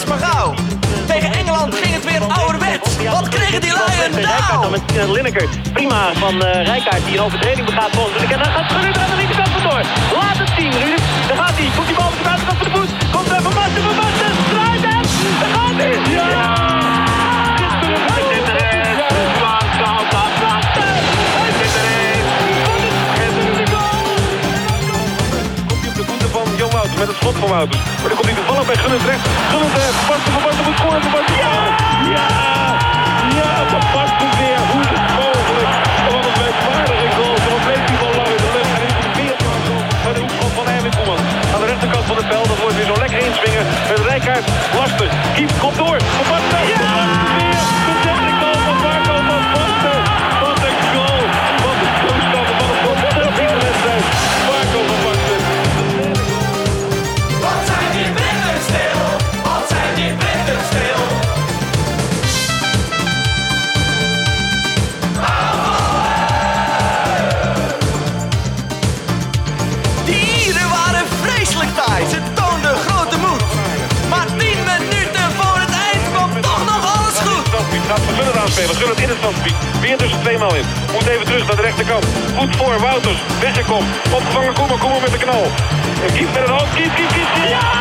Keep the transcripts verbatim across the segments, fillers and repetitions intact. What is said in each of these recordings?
maar gauw. Tegen Engeland ging het weer ouderwets. Wat kregen die Lions nou? Dan met uh, Lineker. Prima van uh, Rijkaard die een overtreding begaat volgens de. En dan gaat Gullit aan de linkerkant vandoor. Laat het zien, Ruud. Daar gaat hij. Komt die bal op de buitenkant van de voet. Komt er Van Basten, Van Basten. Draait hem. Daar gaat hij. Ja! Hij zit erin. Van Basten. Hij zit erin. Komt hij op de voeten van Jan Wouters met het schot van Wouters. Maar dan komt hij toevallig bij Gullit terecht. Gullit uh, Van Basten, Van Basten moet scoren. Van Basten. Ja! Ja! Ja! Van Basten weer. Hoe is het mogelijk? Wat een merkwaardige goal. Dan bleef die bal lang in de lucht. En is het weer bij de hoekschop van Erwin Koeman. Aan de rechterkant van het veld. Dat wordt weer zo lekker inswingen. Met Rijkaard. Lastig. Kiep komt door. Van Basten. Ja! Weer. De derde goal van Marco van Basten. Wat een goal. Wat een toestand van een fantastische wedstrijd. Marco van Basten. Wat zijn die blinden stil? Wat zijn die blinden stil? Die Ieren waren vreselijk taai. Ze toonden grote moed. Maar tien minuten voor het eind komt toch nog alles goed. Gaat van Gullit aanspelen. Gullit in het stadsgebied. Weer tussen twee man in. Moet even terug naar de rechterkant. Goed voor Wouters. Weggekomen. Opgevangen Koeman. Koeman met de knal. En Kiep met het hoofd. Kiep, Kiep, Kiep. Ja! Ja!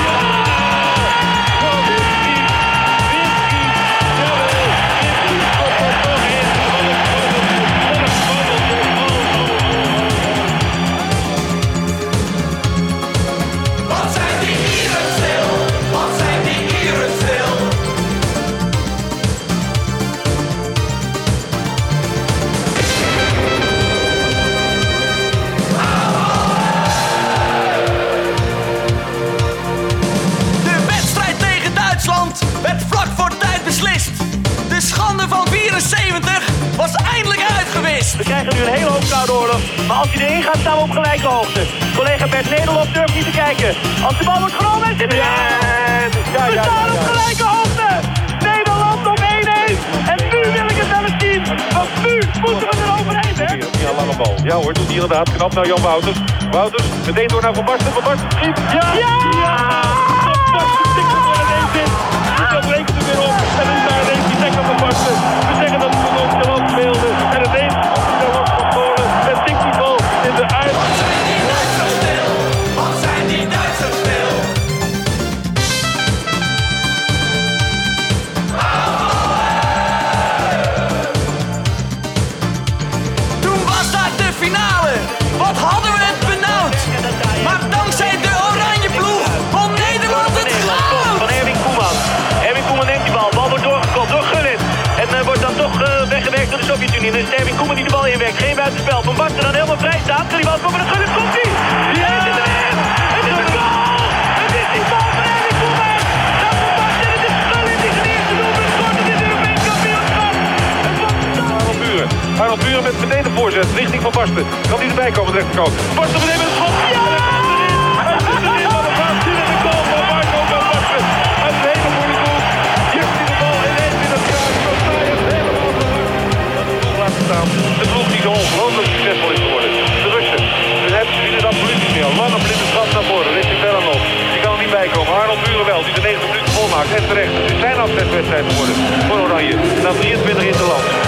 Wat is Kiep? Weer Kiep. Jawel. Kiep, Kiep. Komt er toch in. Wat een babbel. Wat zijn die Ieren stil? Wat zijn die Ieren stil? De wedstrijd tegen Duitsland werd vlak voor tijd beslist. De schande van vierenzeventig was eindelijk uitgewist. We krijgen nu een hele hoop koude oorlog. Maar als hij erin gaat, staan we op gelijke hoogte. Collega Bert Nederlof durft niet te kijken. Als de bal wordt genomen, is het erin! Ja, We ja, staan ja, op ja. gelijke hoogte! Nederland op één-één! En nu wil ik het wel eens zien! Want nu moeten we er overheen, hè? Ja, lange bal. Ja hoor, doet hij inderdaad. Knap naar Jan Wouters. Wouters, meteen door naar Van Basten. Van Basten schiet. Ja! Ja! Van Basten tikt er voor ineens in. Dus dat rekent er weer op. En dan is daar ineens die nek aan Van Basten. We zeggen dat hij van ons land speelde. En ineens komt hij daar wat van scoren. En tikt die bal in de uit. Wat zijn die Duitsers stil? Wat zijn die Duitsers stil? Toen was daar de finale. Wat hadden we het benauwd. Maar dankzij de oranje ploeg won Nederland het goud. Van Erwin Koeman. Erwin Koeman neemt die bal. Bal wordt doorgekopt door Gullit. En uh, wordt dan toch uh, weggewerkt door de Sovjet-Unie. En dan is het Erwin Koeman die de bal inwerkt. Geen buitenspel. Van Basten dan helemaal vrij staan. Kan die bal komen naar Gullit. Komt hij? Ja! Het is erin! Het is een goal! Het is die bal van Erwin Koeman! Dat Van Basten. Het is Gullit die zijn eerste doelpunt scoort in dit Europees kampioenschap. Het was Arnold Buren. Arnold Buren met meteen de voorzet richting Van Basten. Kan hij erbij komen, de rechterkant. Van Basten meteen met het schot. Ja! Hij zit erin, maar een waanzinnige goal van Marco van Basten. Uit de hele voor de doel. Hier heeft hij de bal ineens in het kruis. Zo sta je het helemaal verlukt. Laten staan. De ploeg die zo ongelooflijk succesvol is geworden. De Russen. De hebben ze het absoluut niet meer. Lange blinde trap naar voren. Richting Belanov. Die kan er niet bij komen. Arnold Buren wel. Die de negentig minuten volmaakt. En terecht. Het is zijn afzetwedstrijd geworden. Voor Oranje. Na drieëntwintig in de land.